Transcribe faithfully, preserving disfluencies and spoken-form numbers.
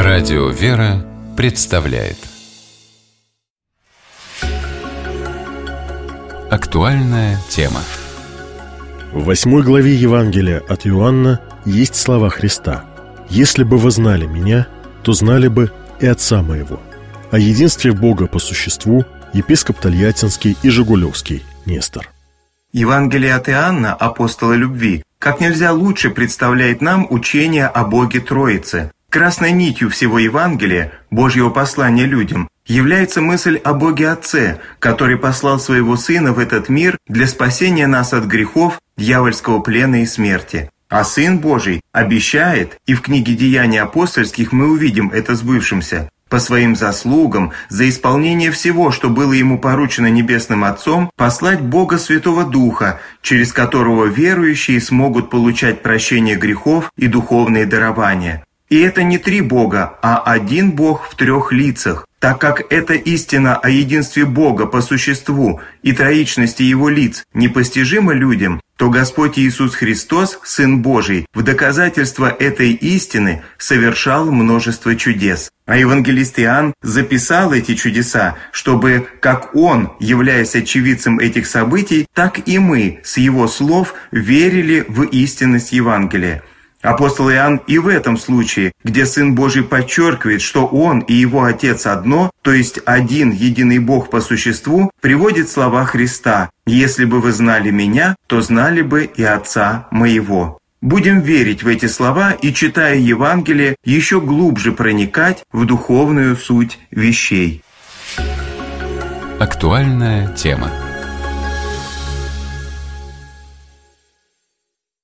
Радио «Вера» представляет актуальная тема. В восьмой главе Евангелия от Иоанна есть слова Христа: «Если бы вы знали Меня, то знали бы и Отца Моего». О единстве Бога по существу епископ Тольяттинский и Жигулевский Нестор. Евангелие от Иоанна, апостола любви, как нельзя лучше представляет нам учение о Боге Троице. Красной нитью всего Евангелия, Божьего послания людям, является мысль о Боге Отце, который послал Своего Сына в этот мир для спасения нас от грехов, дьявольского плена и смерти. А Сын Божий обещает, и в книге «Деяний апостольских» мы увидим это сбывшимся, по своим заслугам, за исполнение всего, что было Ему поручено Небесным Отцом, послать Бога Святого Духа, через которого верующие смогут получать прощение грехов и духовные дарования. И это не три Бога, а один Бог в трех лицах. Так как эта истина о единстве Бога по существу и троичности Его лиц непостижима людям, то Господь Иисус Христос, Сын Божий, в доказательство этой истины совершал множество чудес. А евангелист Иоанн записал эти чудеса, чтобы, как он, являясь очевидцем этих событий, так и мы, с его слов, верили в истинность Евангелия. Апостол Иоанн и в этом случае, где Сын Божий подчеркивает, что Он и Его Отец одно, то есть один единый Бог по существу, приводит слова Христа: «Если бы вы знали Меня, то знали бы и Отца Моего». Будем верить в эти слова и, читая Евангелие, еще глубже проникать в духовную суть вещей. Актуальная тема.